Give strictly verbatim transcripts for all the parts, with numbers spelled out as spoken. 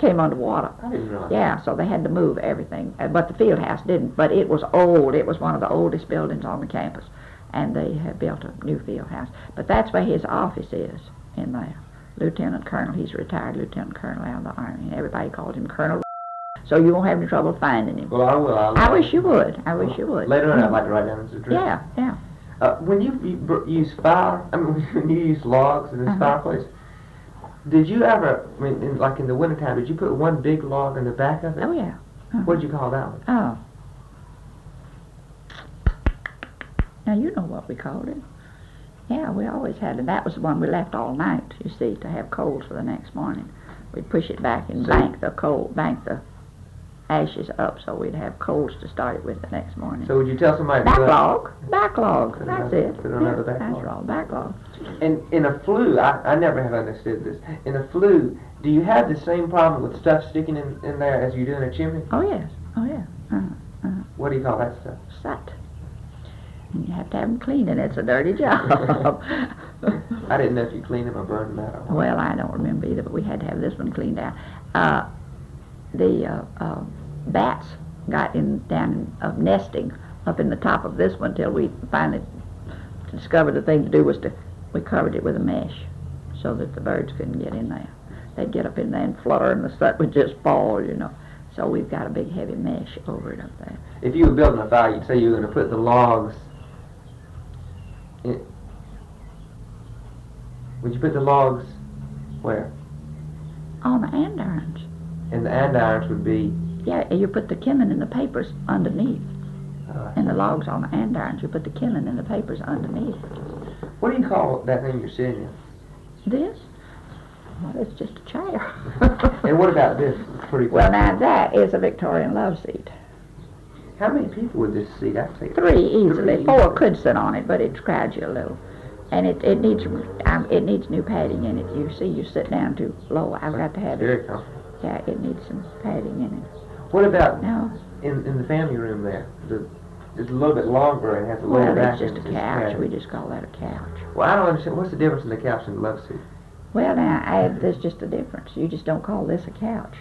came underwater. I didn't realize. Yeah, so they had to move everything, uh, but the field house didn't. But it was old. It was one of the oldest buildings on the campus, and they had built a new field house. But that's where his office is, in there. Lieutenant Colonel. He's a retired Lieutenant Colonel out of the Army, and everybody called him Colonel. So you won't have any trouble finding him. Well, I will. I'll, I wish you would. I wish you would. Later on, I'd like to write down this address. Yeah, yeah. Uh, when you, you br- use fire, I mean, when you use logs in this Uh-huh. fireplace, did you ever, I mean, in, like in the wintertime, did you put one big log in the back of it? Oh, yeah. Uh-huh. What did you call that one? Oh. Now, you know what we called it. Yeah, we always had it. That was the one we left all night, you see, to have coals for the next morning. We'd push it back and So- bank the coal, bank the ashes up so we'd have coals to start it with the next morning. So would you tell somebody to go out- Backlog. Backlog. Put That's another- it. put another Yeah, backlog. That's right. Backlog. And in a flue, I, I never have understood this. In a flue, do you have the same problem with stuff sticking in, in there as you do in a chimney? Oh, yes. Oh, yeah. Uh-huh. Uh-huh. What do you call that stuff? Soot. And you have to have them clean, and it's a dirty job. I didn't know if you cleaned them or burned them out. Well, I don't remember either, but we had to have this one cleaned out. Uh, the uh, uh, bats got in down in, uh, nesting up in the top of this one till we finally discovered the thing to do was to, we covered it with a mesh so that the birds couldn't get in there. They'd get up in there and flutter, and the soot would just fall, you know. So we've got a big heavy mesh over it up there. If you were building a fire, you'd say you were going to put the logs in. Would you put the logs where? On the andirons. And the andirons would be. Yeah, you put the kindling and the papers underneath. Uh, And the logs on the andirons, you put the kindling and the papers underneath. what do you call that thing you're sitting in? This? Well, it's just a chair. And what about this? It's pretty. Well, now that is a Victorian love seat. How many people would this seat? I'd say Three easily. Three Four easily. could sit on it, but it crowds you a little. And it, it needs um, it needs new padding in it. You see, you sit down too low. I've got to have it. Very comfortable. Yeah, it needs some padding in it. What about No, in in the family room there? The, it's a little bit longer and has a well, lower back. it's just a and it's couch. padded. We just call that a couch. Well, I don't understand. What's the difference in the couch and the love seat? Well, now, I, there's just a difference. You just don't call this a couch.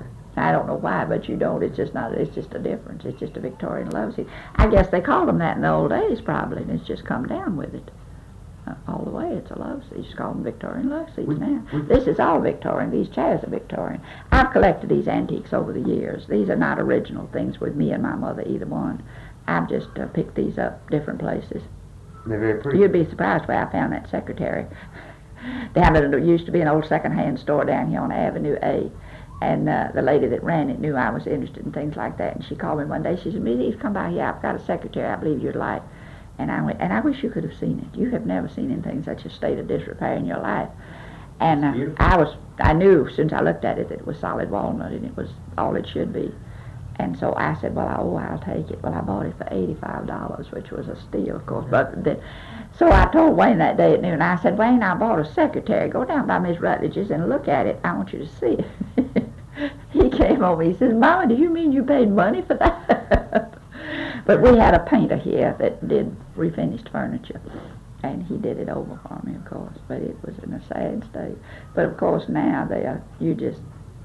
I don't know why, but you don't. It's just not, it's just a difference. It's just a Victorian love seat. I guess they called them that in the old days, probably, and it's just come down with it. Uh, all the way, it's a love seat. You just call them Victorian love seats We- now. we- This is all Victorian. These chairs are Victorian. I've collected these antiques over the years. These are not original things with me and my mother, either one. I've just uh, picked these up different places. They're very pretty. You'd be surprised where I found that secretary. Down at it used to be an old second-hand store down here on Avenue A, and uh, the lady that ran it knew I was interested in things like that, and she called me one day. She said, "Please come by here. I've got a secretary I believe you'd like." And I went, and I wish you could have seen it. You have never seen anything in such a state of disrepair in your life. And uh, Beautiful. I was, I knew since I looked at it that it was solid walnut and it was all it should be. And so I said, well, oh, I'll take it. Well, I bought it for eighty-five dollars, which was a steal, of course. But then, so I told Wayne that day at noon, I said, Wayne, I bought a secretary. Go down by Miss Rutledge's and look at it. I want you to see it. He came over. He says, Mama, do you mean you paid money for that? But we had a painter here that did refinished furniture. And he did it over for me, of course. But it was in a sad state. But, of course, now they are, you just,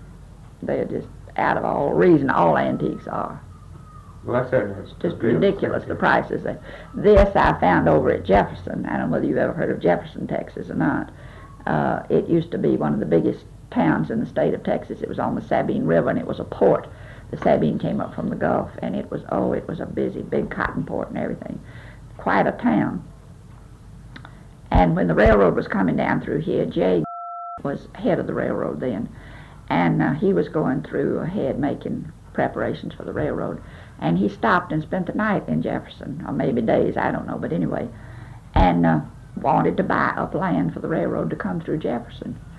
they are just out of all reason. All antiques are. Well, that's certainly it's Just ridiculous, the prices. That, this I found over at Jefferson. I don't know whether you've ever heard of Jefferson, Texas or not. Uh, it used to be one of the biggest towns in the state of Texas. It was on the Sabine River, and it was a port. The Sabine came up from the Gulf, and it was, oh, it was a busy, big cotton port and everything. Quite a town. And when the railroad was coming down through here, Jay was head of the railroad then, and uh, he was going through ahead making preparations for the railroad. And he stopped and spent the night in Jefferson, or maybe days, I don't know, but anyway, and uh, wanted to buy up land for the railroad to come through Jefferson.